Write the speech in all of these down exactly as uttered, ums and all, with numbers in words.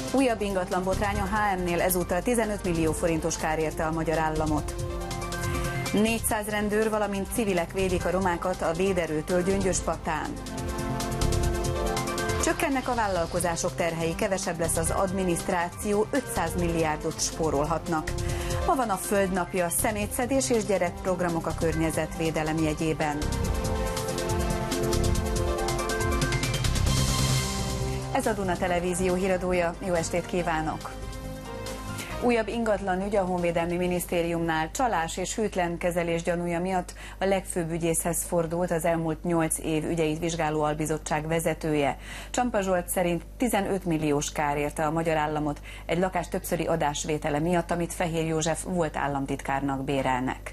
Újabb ingatlanbotrány a há em-nél, ezúttal tizenöt millió forintos kár érte a magyar államot. négyszáz rendőr, valamint civilek védik a romákat a véderőtől Gyöngyöspatán. Csökkennek a vállalkozások terhei, kevesebb lesz az adminisztráció, ötszáz milliárdot spórolhatnak. Ma van a Földnapja, szemétszedés és gyerekprogramok a környezetvédelem jegyében. Ez a Duna Televízió híradója, jó estét kívánok! Újabb ingatlan ügy a Honvédelmi Minisztériumnál. Csalás és hűtlen kezelés gyanúja miatt a legfőbb ügyészhez fordult az elmúlt nyolc év ügyeit vizsgáló albizottság vezetője. Csampa Zsolt szerint tizenöt milliós kár érte a magyar államot egy lakás többszöri adásvétele miatt, amit Fehér József volt államtitkárnak bérelnek.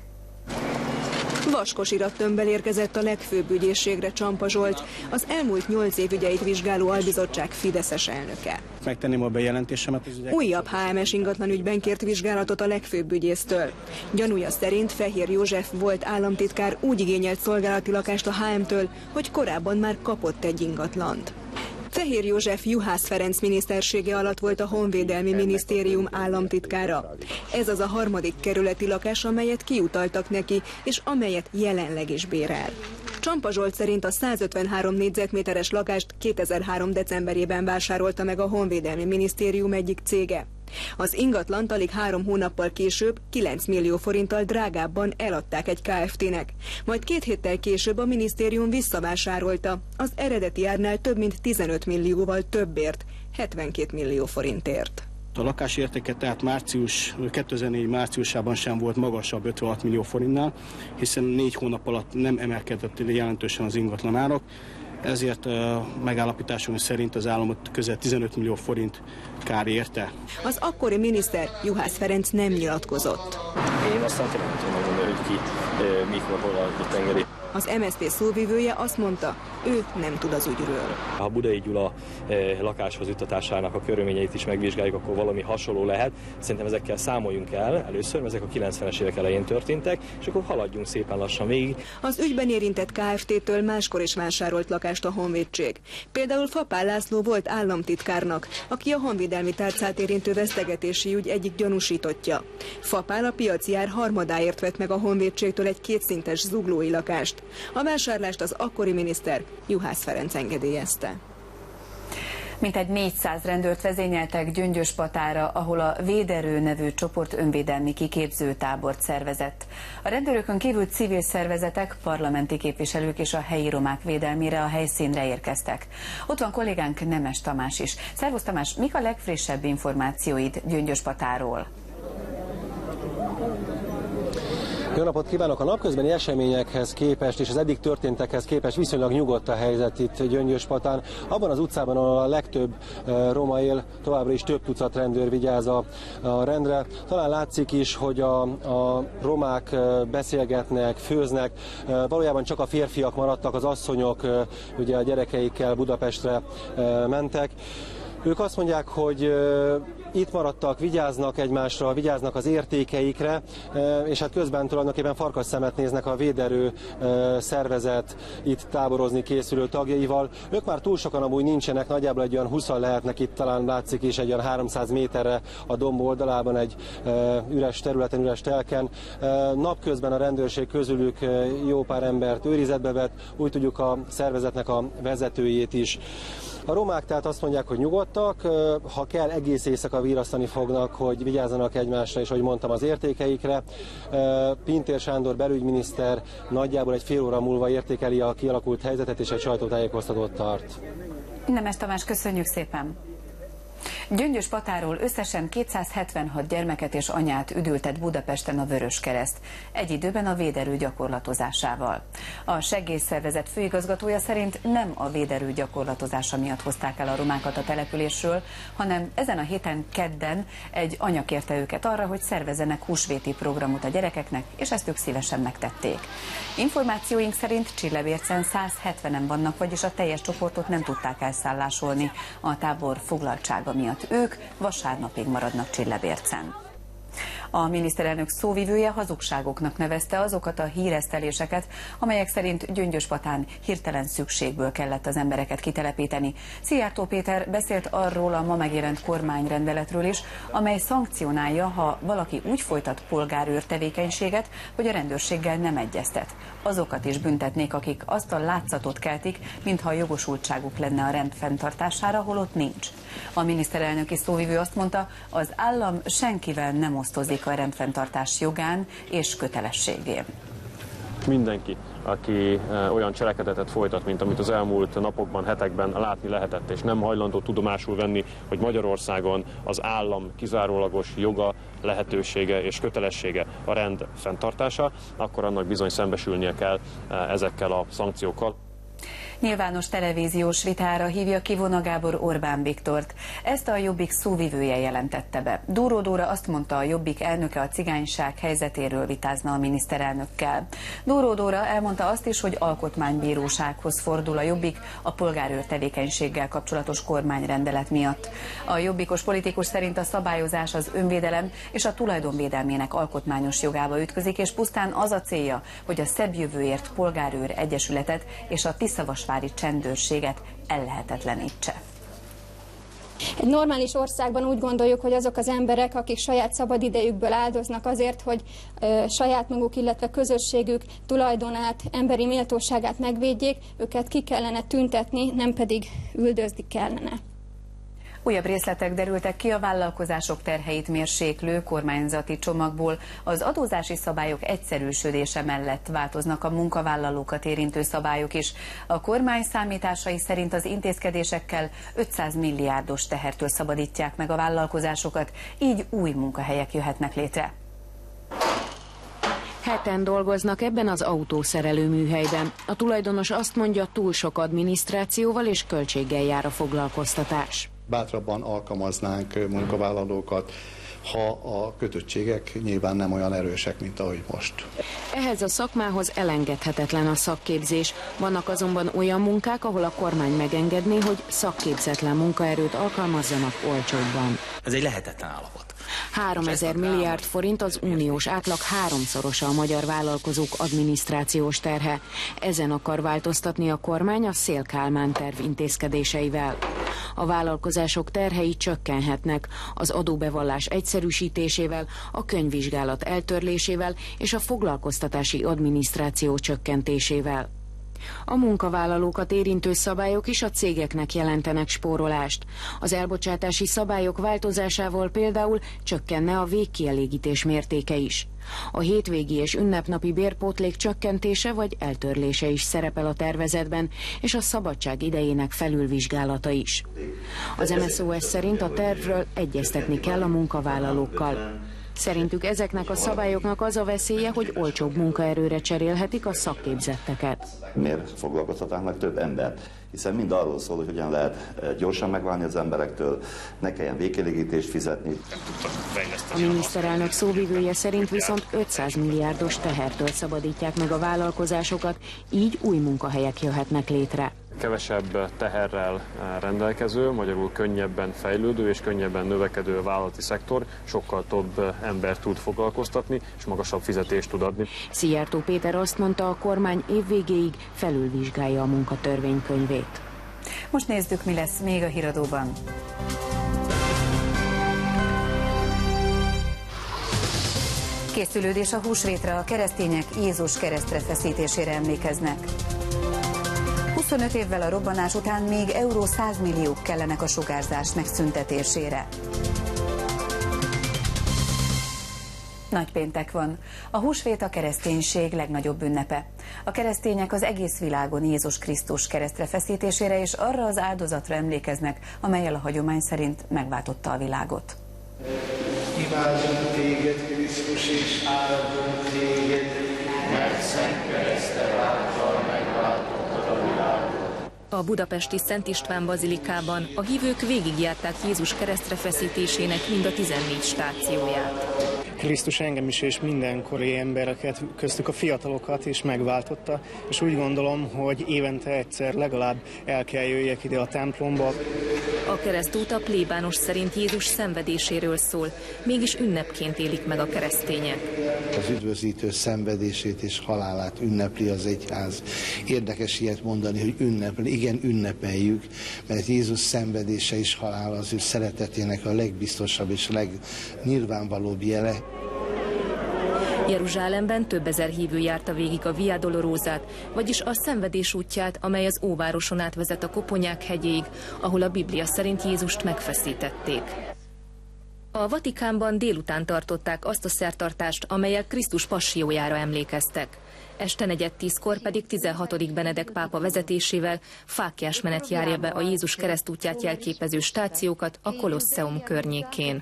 Vaskos irattömbbel érkezett a legfőbb ügyészségre Csampa Zsolt, az elmúlt nyolc év ügyeit vizsgáló albizottság fideszes elnöke. Megtenném a bejelentésemet az ügyek. Újabb há em es ingatlan ügyben kért vizsgálatot a legfőbb ügyésztől. Gyanúja szerint Fehér József volt államtitkár úgy igényelt szolgálati lakást a há em-től, hogy korábban már kapott egy ingatlant. Fehér József Juhász Ferenc minisztersége alatt volt a Honvédelmi Minisztérium államtitkára. Ez az a harmadik kerületi lakás, amelyet kiutaltak neki, és amelyet jelenleg is bérel. Csampa Zsolt szerint a százötvenhárom négyzetméteres lakást kétezer-három decemberében vásárolta meg a Honvédelmi Minisztérium egyik cége. Az ingatlant alig három hónappal később kilenc millió forinttal drágábban eladták egy ká ef té-nek. Majd két héttel később a minisztérium visszavásárolta, az eredeti árnál több mint tizenöt millióval többért, hetvenkét millió forintért. A lakás értéke tehát március, kétezer-négy márciusában sem volt magasabb ötvenhat millió forintnál, hiszen négy hónap alatt nem emelkedett jelentősen az ingatlan árak. Ezért uh, megállapításunk szerint az államot közel tizenöt millió forint kár érte. Az akkori miniszter Juhász Ferenc nem nyilatkozott. Én aztán tényleg nem tudom megmondani, hogy ki uh, mikor, hol a tengeri. Az em es zé té szóvivője azt mondta, ő nem tud az ügyről. Ha Budai Gyula eh, lakáshoz juttatásának a körülményeit is megvizsgáljuk, akkor valami hasonló lehet. Szerintem ezekkel számoljunk el először, mert ezek a kilencvenes évek elején történtek, és akkor haladjunk szépen lassan végig. Az ügyben érintett ká ef té-től máskor is vásárolt lakást a honvédség. Például Fapál László volt államtitkárnak, aki a honvédelmi tárcát érintő vesztegetési ügy egyik gyanúsítottja. Fapál a piaci ár harmadáért vett meg a honvédségtől egy kétszintes zuglói lakást. A vásárlást az akkori miniszter Juhász Ferenc engedélyezte. Mintegy négyszáz rendőrt vezényeltek Gyöngyöspatára, ahol a Véderő nevű csoport önvédelmi kiképző tábort szervezett. A rendőrökön kívül civil szervezetek, parlamenti képviselők és a helyi romák védelmére a helyszínre érkeztek. Ott van kollégánk Nemes Tamás is. Szervusz Tamás, mik a legfrissebb információid Gyöngyöspatáról? Jó napot kívánok! A napközbeni eseményekhez képest és az eddig történtekhez képest viszonylag nyugodt a helyzet itt Gyöngyöspatán. Abban az utcában, ahol a legtöbb roma él, továbbra is több tucat rendőr vigyáz a, a rendre. Talán látszik is, hogy a, a romák beszélgetnek, főznek. Valójában csak a férfiak maradtak, az asszonyok ugye a gyerekeikkel Budapestre mentek. Ők azt mondják, hogy itt maradtak, vigyáznak egymásra, vigyáznak az értékeikre, és hát közben tulajdonképpen farkasszemet néznek a Véderő szervezet itt táborozni készülő tagjaival. Ők már túl sokan amúgy nincsenek, nagyjából egy olyan húszan lehetnek itt, talán látszik is egy olyan háromszáz méterre a domb oldalában egy üres területen, üres telken. Napközben a rendőrség közülük jó pár embert őrizetbe vett, úgy tudjuk a szervezetnek a vezetőjét is. A romák tehát azt mondják, hogy nyugodtak, ha kell, egész éjszaka virasztani fognak, hogy vigyázzanak egymásra, és ahogy mondtam, az értékeikre. Pintér Sándor belügyminiszter nagyjából egy fél óra múlva értékeli a kialakult helyzetet, és egy sajtótájékoztatót tart. Nemes Tamás, köszönjük szépen! Gyöngyöspatáról összesen kétszázhetvenhat gyermeket és anyát üdültet Budapesten a Vöröskereszt, egy időben a Véderő gyakorlatozásával. A segélyszervezet főigazgatója szerint nem a Véderő gyakorlatozása miatt hozták el a romákat a településről, hanem ezen a héten kedden egy anya kérte őket arra, hogy szervezzenek húsvéti programot a gyerekeknek, és ezt ők szívesen megtették. Információink szerint Csillebércen százhetvenen vannak, vagyis a teljes csoportot nem tudták elszállásolni a tábor foglaltsága miatt. Ők vasárnapig maradnak Csillebércen. A miniszterelnök szóvivője hazugságoknak nevezte azokat a híreszteléseket, amelyek szerint Gyöngyöspatán hirtelen szükségből kellett az embereket kitelepíteni. Szijjártó Péter beszélt arról a ma megjelent kormányrendeletről is, amely szankcionálja, ha valaki úgy folytat polgárőr tevékenységet, hogy a rendőrséggel nem egyeztet. Azokat is büntetnék, akik azt a látszatot keltik, mintha a jogosultságuk lenne a rend fenntartására, holott nincs. A miniszterelnöki szóvivő azt mondta, az állam senkivel nem osztozik a rendfenntartás jogán és kötelességén. Mindenki, aki olyan cselekedetet folytat, mint amit az elmúlt napokban, hetekben látni lehetett, és nem hajlandó tudomásul venni, hogy Magyarországon az állam kizárólagos joga, lehetősége és kötelessége a rend fenntartása, akkor annak bizony szembesülnie kell ezekkel a szankciókkal. Nyilvános televíziós vitára hívja ki Vona Gábor Orbán Viktort. Ezt a Jobbik szóvivője jelentette be. Dóró Dóra azt mondta, a Jobbik elnöke a cigányság helyzetéről vitázna a miniszterelnökkel. Dóró Dóra elmondta azt is, hogy alkotmánybírósághoz fordul a Jobbik a polgárőr tevékenységgel kapcsolatos kormányrendelet miatt. A jobbikos politikus szerint a szabályozás az önvédelem és a tulajdonvédelmének alkotmányos jogába ütközik, és pusztán az a célja, hogy a Szebb Jövőért Polgárőr Egyesületet és a Tiszavasvári csendőrséget ellehetetlenítse. Egy normális országban úgy gondoljuk, hogy azok az emberek, akik saját szabadidejükből áldoznak azért, hogy ö, saját maguk, illetve közösségük tulajdonát, emberi méltóságát megvédjék, őket ki kellene tüntetni, nem pedig üldözni kellene. Újabb részletek derültek ki a vállalkozások terheit mérséklő kormányzati csomagból. Az adózási szabályok egyszerűsödése mellett változnak a munkavállalókat érintő szabályok is. A kormány számításai szerint az intézkedésekkel ötszáz milliárdos tehertől szabadítják meg a vállalkozásokat, így új munkahelyek jöhetnek létre. Heten dolgoznak ebben az autószerelő műhelyben. A tulajdonos azt mondja, túl sok adminisztrációval és költséggel jár a foglalkoztatás. Bátrabban alkalmaznánk munkavállalókat, ha a kötöttségek nyilván nem olyan erősek, mint ahogy most. Ehhez a szakmához elengedhetetlen a szakképzés. Vannak azonban olyan munkák, ahol a kormány megengedné, hogy szakképzetlen munkaerőt alkalmazzanak olcsóbban. Ez egy lehetetlen állapot. háromezer milliárd forint az uniós átlag háromszorosa a magyar vállalkozók adminisztrációs terhe. Ezen akar változtatni a kormány a Széll Kálmán terv intézkedéseivel. A vállalkozások terhei csökkenhetnek az adóbevallás egyszerűsítésével, a könyvvizsgálat eltörlésével és a foglalkoztatási adminisztráció csökkentésével. A munkavállalókat érintő szabályok is a cégeknek jelentenek spórolást. Az elbocsátási szabályok változásával például csökkenne a végkielégítés mértéke is. A hétvégi és ünnepnapi bérpótlék csökkentése vagy eltörlése is szerepel a tervezetben, és a szabadság idejének felülvizsgálata is. Az em es zé o es szerint a tervről egyeztetni kell a munkavállalókkal. Szerintük ezeknek a szabályoknak az a veszélye, hogy olcsóbb munkaerőre cserélhetik a szakképzetteket. Miért foglalkoztatnának több embert? Hiszen mind arról szól, hogy hogyan lehet gyorsan megválni az emberektől, ne kelljen végkielégítést fizetni. A miniszterelnök szóvivője szerint viszont ötszáz milliárdos tehertől szabadítják meg a vállalkozásokat, így új munkahelyek jöhetnek létre. Kevesebb teherrel rendelkező, magyarul könnyebben fejlődő és könnyebben növekedő vállalati szektor sokkal több embert tud foglalkoztatni, és magasabb fizetést tud adni. Szijjártó Péter azt mondta, a kormány évvégéig felülvizsgálja a munkatörvénykönyvét. Most nézzük, mi lesz még a híradóban. Készülődés a húsvétre, a keresztények Jézus keresztre feszítésére emlékeznek. huszonöt évvel a robbanás után még euró száz milliók kellenek a sugárzás megszüntetésére. Nagypéntek van. A húsvét a kereszténység legnagyobb ünnepe. A keresztények az egész világon Jézus Krisztus keresztre feszítésére és arra az áldozatra emlékeznek, amellyel a hagyomány szerint megváltotta a világot. Imádunk téged, Krisztus, és áldunk téged, mert szent kereszted által megváltottad a világot. A budapesti Szent István bazilikában a hívők végigjárták Jézus keresztre feszítésének mind a tizennégy stációját. Krisztus engem is és mindenkori embereket, köztük a fiatalokat is megváltotta, és úgy gondolom, hogy évente egyszer legalább el kell jöjjek ide a templomba. A keresztút a plébános szerint Jézus szenvedéséről szól, mégis ünnepként élik meg a keresztények. Az üdvözítő szenvedését és halálát ünnepli az egyház. Érdekes ilyet mondani, hogy ünnepli. Igen, ünnepeljük, mert Jézus szenvedése és halála az ő szeretetének a legbiztosabb és legnyilvánvalóbb jele. Jeruzsálemben több ezer hívő járta végig a Via Dolorosát, vagyis a szenvedés útját, amely az Óvároson át vezet a Koponyák hegyéig, ahol a Biblia szerint Jézust megfeszítették. A Vatikánban délután tartották azt a szertartást, amellyel Krisztus passziójára emlékeztek. Este negyed tízkor pedig tizenhatodik Benedek pápa vezetésével fáklyás menet járja be a Jézus keresztútját jelképező stációkat a Kolosseum környékén.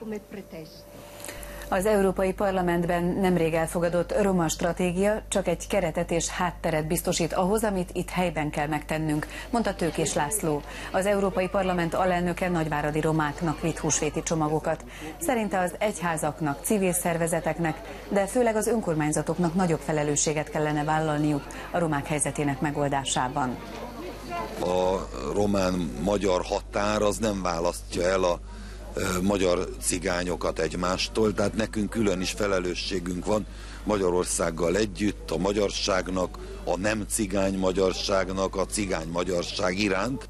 Az Európai Parlamentben nemrég elfogadott roma stratégia csak egy keretet és hátteret biztosít ahhoz, amit itt helyben kell megtennünk, mondta Tőkés László. Az Európai Parlament alelnöke nagyváradi romáknak vitt húsvéti csomagokat. Szerinte az egyházaknak, civil szervezeteknek, de főleg az önkormányzatoknak nagyobb felelősséget kellene vállalniuk a romák helyzetének megoldásában. A román-magyar határ az nem választja el a magyar cigányokat egymástól, tehát nekünk külön is felelősségünk van Magyarországgal együtt, a magyarságnak, a nem cigány magyarságnak, a cigány magyarság iránt.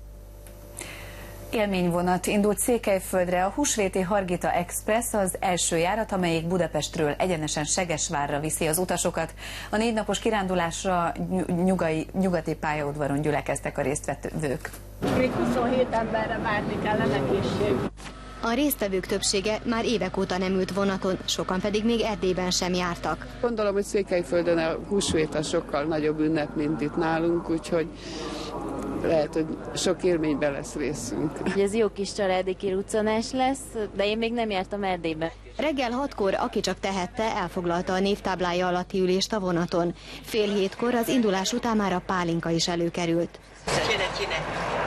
Élményvonat indult Székelyföldre, a húsvéti Hargita Express az első járat, amelyik Budapestről egyenesen Segesvárra viszi az utasokat. A négy napos kirándulásra nyugai, nyugati pályaudvaron gyülekeztek a résztvevők. Még huszonhét emberre várni kellene készség. A résztvevők többsége már évek óta nem ült vonaton, sokan pedig még Erdélyben sem jártak. Gondolom, hogy Székelyföldön a húsvét a sokkal nagyobb ünnep, mint itt nálunk, úgyhogy lehet, hogy sok élményben lesz részünk. Ez jó kis családi kiruccanás lesz, de én még nem jártam Erdélybe. Reggel hatkor, aki csak tehette, elfoglalta a névtáblája alatti ülést a vonaton. Fél hétkor az indulás után már a pálinka is előkerült. Csine, csine.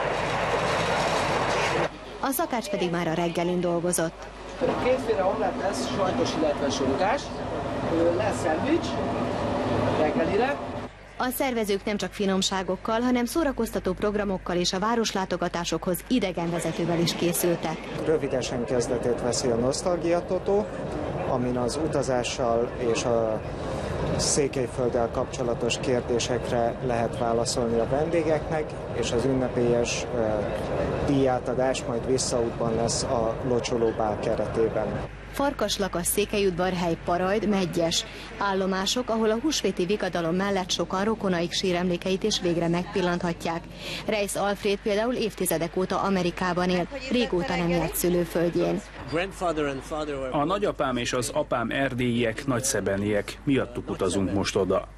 A szakács pedig már a reggelin dolgozott. Kétféle omlett lesz, sajtos, illetve sonkás, lesz szendvics reggelire. A szervezők nem csak finomságokkal, hanem szórakoztató programokkal és a városlátogatásokhoz idegenvezetővel is készültek. Rövidesen kezdetét veszi a Nosztalgia Totó, amin az utazással és a Székelyfölddel kapcsolatos kérdésekre lehet válaszolni a vendégeknek, és az ünnepélyes uh, díjátadás majd visszaútban lesz a locsolóbál keretében. Farkaslakas, Székelyudvarhely, Parajd, Medgyes. Állomások, ahol a húsvéti vigadalom mellett sokan rokonaik síremlékeit is végre megpillanthatják. Reis Alfred például évtizedek óta Amerikában él, régóta nem járt szülőföldjén. A nagyapám és az apám erdélyiek, nagyszebeniek, miattuk utazunk most oda.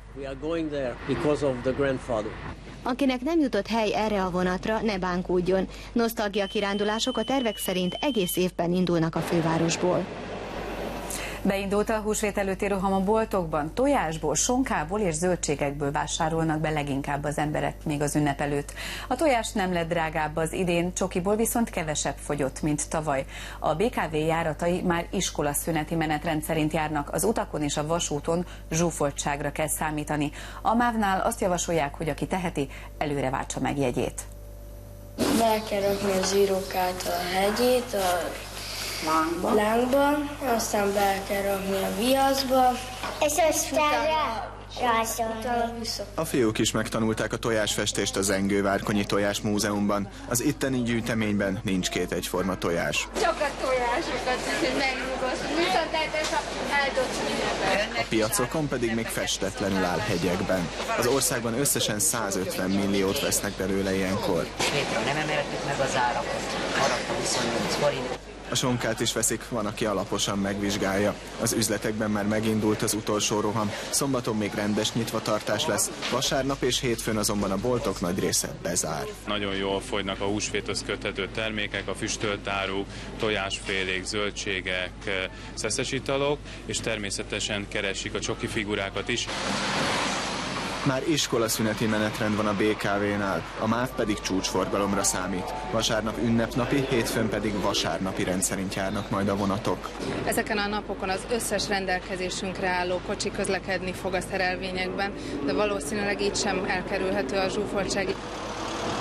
Akinek nem jutott hely erre a vonatra, ne bánkódjon. Nosztalgia kirándulások a tervek szerint egész évben indulnak a fővárosból. Beindult a húsvét előtti roham a boltokban. Tojásból, sonkából és zöldségekből vásárolnak be leginkább az emberek még az ünnep előtt. A tojás nem lett drágább az idén, csokiból viszont kevesebb fogyott, mint tavaly. A bé ká vé járatai már iskolaszüneti menetrend szerint járnak, az utakon és a vasúton zsúfoltságra kell számítani. A mávnál azt javasolják, hogy aki teheti, előre váltsa meg jegyét. Be kell rakni az írókát a hegyét, a lángba. lángba, aztán be kell rakni a viaszba, és aztán rajzolni. A fiúk is megtanulták a tojásfestést az Engővárkonyi Tojás Múzeumban. Az itteni gyűjteményben nincs két egyforma tojás. Csak a tojásokat, hogy megrúgasztunk, viszont eldobsz. A piacokon pedig még festetlenül áll hegyekben. Az országban összesen százötven milliót vesznek belőle ilyenkor. Svédről nem emeltük meg az árakat, maradt a huszonnyolc forint. A sonkát is veszik, van, aki alaposan megvizsgálja. Az üzletekben már megindult az utolsó roham, szombaton még rendes nyitvatartás lesz, vasárnap és hétfőn azonban a boltok nagy része bezár. Nagyon jól fogynak a húsvéthoz köthető termékek, a füstölt áruk, tojásfélék, zöldségek, szeszes italok, és természetesen keresik a csoki figurákat is. Már iskolaszüneti menetrend van a bé ká vénál, a MÁV pedig csúcsforgalomra számít. Vasárnap ünnepnapi, hétfőn pedig vasárnapi rendszerint járnak majd a vonatok. Ezeken a napokon az összes rendelkezésünkre álló kocsi közlekedni fog a szerelvényekben, de valószínűleg így sem elkerülhető a zsúfoltság.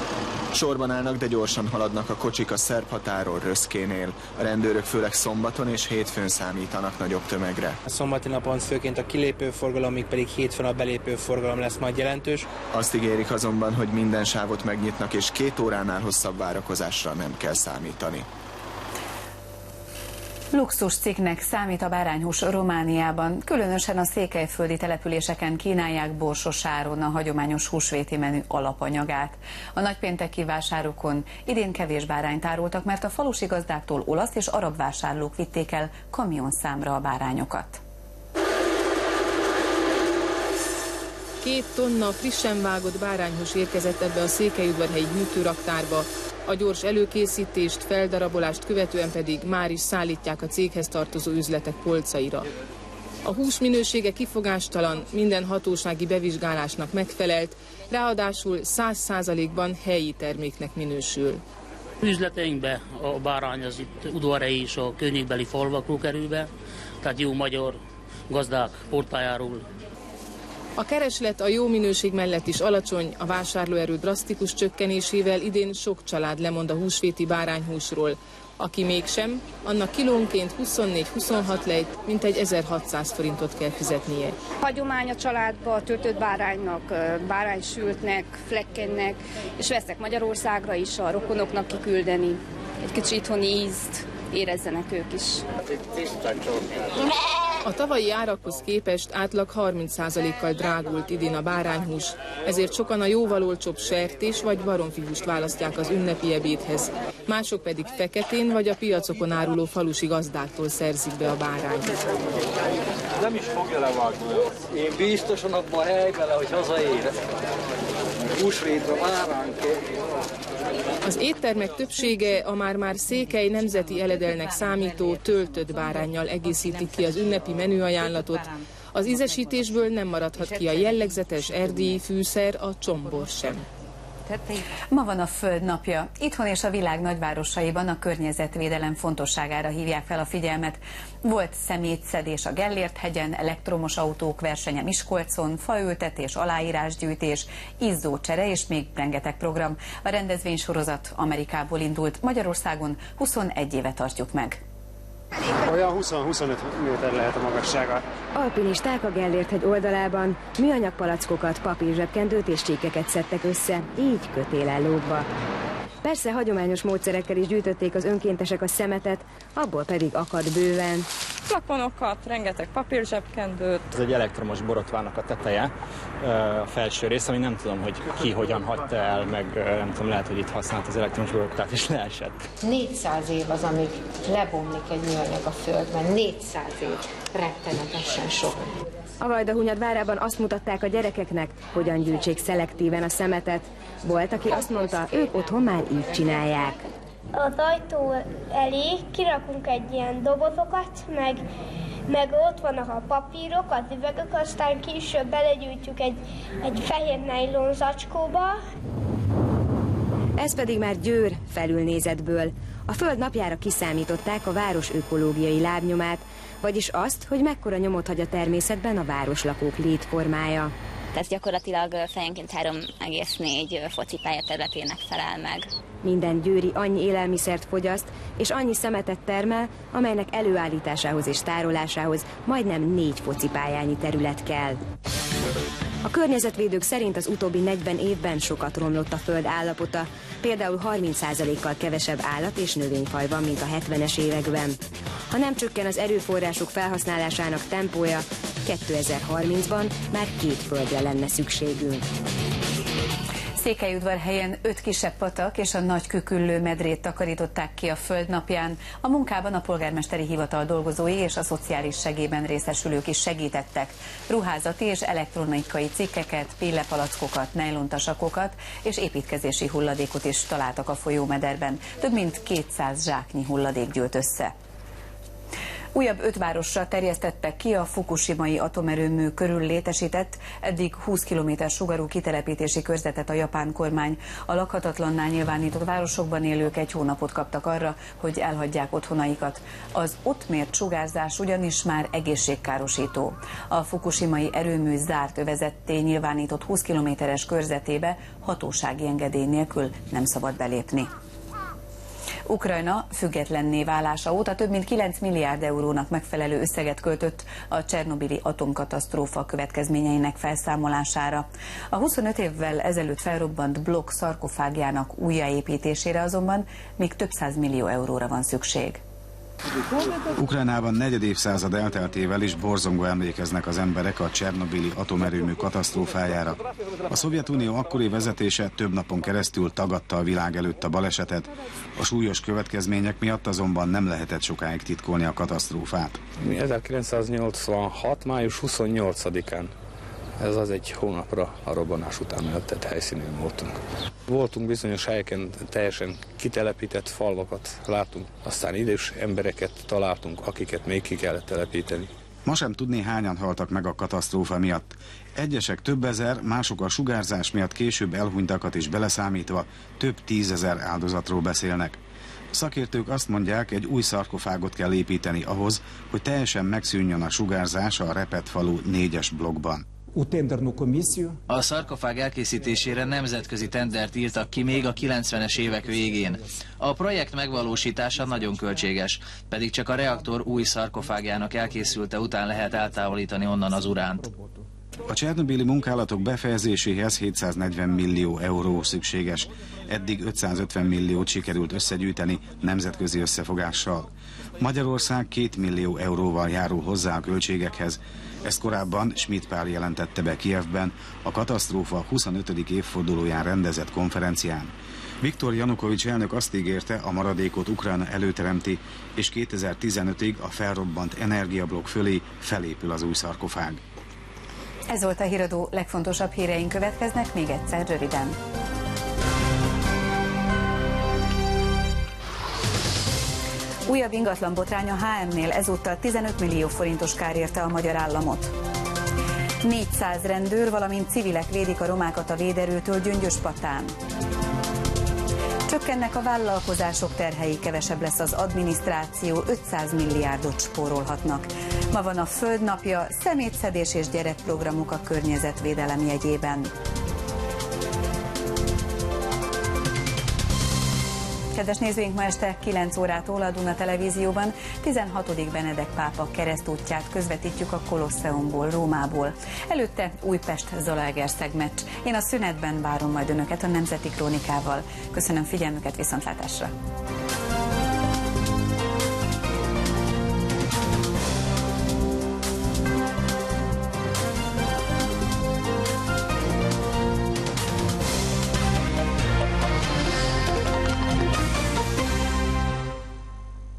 Sorban állnak, de gyorsan haladnak a kocsik a szerb határól Röszkénél. A rendőrök főleg szombaton és hétfőn számítanak nagyobb tömegre. A szombati napon főként a kilépő forgalom, míg pedig hétfőn a belépő forgalom lesz majd jelentős. Azt ígérik azonban, hogy minden sávot megnyitnak, és két óránál hosszabb várakozásra nem kell számítani. Luxus cikknek számít a bárányhús Romániában, különösen a székelyföldi településeken kínálják borsos áron a hagyományos húsvéti menü alapanyagát. A nagypénteki vásárokon idén kevés bárányt árultak, mert a falusi gazdáktól olasz és arab vásárlók vitték el kamionszámra a bárányokat. Két tonna frissen vágott bárányhús érkezett ebbe a székelyudvarhelyi hűtőraktárba. A gyors előkészítést, feldarabolást követően pedig már is szállítják a céghez tartozó üzletek polcaira. A hús minősége kifogástalan, minden hatósági bevizsgálásnak megfelelt, ráadásul száz százalékban helyi terméknek minősül. Üzleteinkbe a bárány az itt udvarhelyi és a környékbeli falvakról kerül be, tehát jó magyar gazdák portájáról. A kereslet a jó minőség mellett is alacsony, a vásárlóerő drasztikus csökkenésével idén sok család lemond a húsvéti bárányhúsról. Aki mégsem, annak kilónként huszonnégy-huszonhat lejt, mintegy ezerhatszáz forintot kell fizetnie. Hagyomány a családba, töltött báránynak, báránysültnek, flekkennek, és veszek Magyarországra is a rokonoknak kiküldeni. Egy kicsi itthoni ízt érezzenek ők is. A tavalyi árakhoz képest átlag harminc százalékkal drágult idén a bárányhús, ezért sokan a jóval olcsóbb sertés vagy baromfihúst választják az ünnepi ebédhez. Mások pedig feketén vagy a piacokon áruló falusi gazdáktól szerzik be a bárányt. Nem is fogja levágni. Én biztosan abban a helyben, hogy hazaér. Húsvétra bárány kell. Az éttermek többsége a már-már székely nemzeti eledelnek számító töltött báránnyal egészíti ki az ünnepi menüajánlatot. Az ízesítésből nem maradhat ki a jellegzetes erdélyi fűszer, a csombor sem. Ma van a Föld napja. Itthon és a világ nagyvárosaiban a környezetvédelem fontosságára hívják fel a figyelmet. Volt szemétszedés a Gellért-hegyen, elektromos autók versenye Miskolcon, faültetés, aláírásgyűjtés, izzócsere és még rengeteg program. A rendezvénysorozat Amerikából indult, Magyarországon huszonegy éve tartjuk meg. Olyan húsz-huszonöt méter lehet a magassága. Alpinisták a Gellért-hegy oldalában műanyag palackokat, papírzsebkendőt és csíkeket szedtek össze, így kötélállókba. Persze hagyományos módszerekkel is gyűjtötték az önkéntesek a szemetet, abból pedig akad bőven. Flakonokat, rengeteg papírzsebkendőt. Ez egy elektromos borotvának a teteje, a felső rész, ami nem tudom, hogy ki hogyan hagyta el, meg nem tudom, lehet, hogy itt használt az elektromos borotvát, és leesett. négyszáz év az, amíg lebomlik egy műanyag a földben. négyszáz év. Rettenetesen sok. A Vajdahunyad várában azt mutatták a gyerekeknek, hogyan gyűjtsék szelektíven a szemetet. Volt, aki azt mondta, ők otthon már így csinálják. Az ajtó elé kirakunk egy ilyen dobozokat, meg, meg ott vannak a papírok, az üvegek, aztán később belegyűjtjük egy, egy fehér nejlon zacskóba. Ez pedig már Győr felülnézetből. A Föld napjára kiszámították a város ökológiai lábnyomát, vagyis azt, hogy mekkora nyomot hagy a természetben a városlakók létformája. Ez gyakorlatilag fejenként három egész négy focipálya területének felel meg. Minden győri annyi élelmiszert fogyaszt, és annyi szemetet termel, amelynek előállításához és tárolásához majdnem négy focipályányi terület kell. A környezetvédők szerint az utóbbi negyven évben sokat romlott a Föld állapota, például harminc százalékkal kevesebb állat- és növényfaj van, mint a hetvenes években. Ha nem csökken az erőforrások felhasználásának tempója, kétezer-harmincban már két földre lenne szükségünk. Székelyudvarhelyen öt kisebb patak és a nagy küküllő medrét takarították ki a Föld napján. A munkában a polgármesteri hivatal dolgozói és a szociális segélyben részesülők is segítettek. Ruházati és elektronikai cikkeket, pillepalackokat, nejlontasakokat és építkezési hulladékot is találtak a folyómederben. Több mint kétszáz zsáknyi hulladék gyűlt össze. Újabb öt városra terjesztettek ki a fukushimai atomerőmű körül létesített, eddig húsz kilométer sugarú kitelepítési körzetet a japán kormány. A lakhatatlanná nyilvánított városokban élők egy hónapot kaptak arra, hogy elhagyják otthonaikat. Az ott mért sugárzás ugyanis már egészségkárosító. A fukushimai erőmű zárt övezetté nyilvánított húsz kilométeres körzetébe hatósági engedély nélkül nem szabad belépni. Ukrajna függetlenné válása óta több mint kilenc milliárd eurónak megfelelő összeget költött a csernobili atomkatasztrófa következményeinek felszámolására. A huszonöt évvel ezelőtt felrobbant blokk szarkofágjának újjáépítésére azonban még több száz millió euróra van szükség. Ukrajnában negyed évszázad elteltével is borzongva emlékeznek az emberek a csernobili atomerőmű katasztrófájára. A Szovjetunió akkori vezetése több napon keresztül tagadta a világ előtt a balesetet, a súlyos következmények miatt azonban nem lehetett sokáig titkolni a katasztrófát. ezerkilencszáznyolcvanhat. május huszonnyolcadikán, ez az egy hónapra a robbanás után eltett helyszínén voltunk. Voltunk bizonyos helyeken teljesen kitelepített falvakat látunk, aztán idős embereket találtunk, akiket még ki kellett telepíteni. Ma sem tudni, hányan haltak meg a katasztrófa miatt. Egyesek több ezer, mások a sugárzás miatt később elhunytakat is beleszámítva több tízezer áldozatról beszélnek. Szakértők azt mondják, egy új szarkofágot kell építeni ahhoz, hogy teljesen megszűnjön a sugárzás a Repet falu négyes blokkban. A szarkofág elkészítésére nemzetközi tendert írtak ki még a kilencvenes évek végén. A projekt megvalósítása nagyon költséges, pedig csak a reaktor új szarkofágjának elkészülte után lehet eltávolítani onnan az uránt. A csernobili munkálatok befejezéséhez hétszáznegyven millió euró szükséges. Eddig ötszázötven milliót sikerült összegyűjteni nemzetközi összefogással. Magyarország két millió euróval járul hozzá a költségekhez. Ezt korábban Schmidt Pál jelentette be Kijevben a katasztrófa huszonötödik évfordulóján rendezett konferencián. Viktor Janukovics elnök azt ígérte, a maradékot Ukrajna előteremti, és kétezer-tizenötig a felrobbant energiablokk fölé felépül az új szarkofág. Ez volt a híradó, legfontosabb híreink következnek még egyszer röviden. Újabb ingatlanbotrány a há em-nél, ezúttal tizenöt millió forintos kár érte a magyar államot. négyszáz rendőr, valamint civilek védik a romákat a véderőtől Gyöngyöspatán. Csökkennek a vállalkozások terhei, kevesebb lesz az adminisztráció, ötszáz milliárdot spórolhatnak. Ma van a Földnapja, szemétszedés és gyerekprogramok a környezetvédelem jegyében. Kedves nézőink, ma este kilenc órától a Duna Televízióban tizenhatodik Benedek pápa keresztútját közvetítjük a Kolosseumból, Rómából. Előtte Újpest-Zalaegerszeg meccs. Én a szünetben várom majd önöket a Nemzeti Krónikával. Köszönöm figyelmüket, viszontlátásra!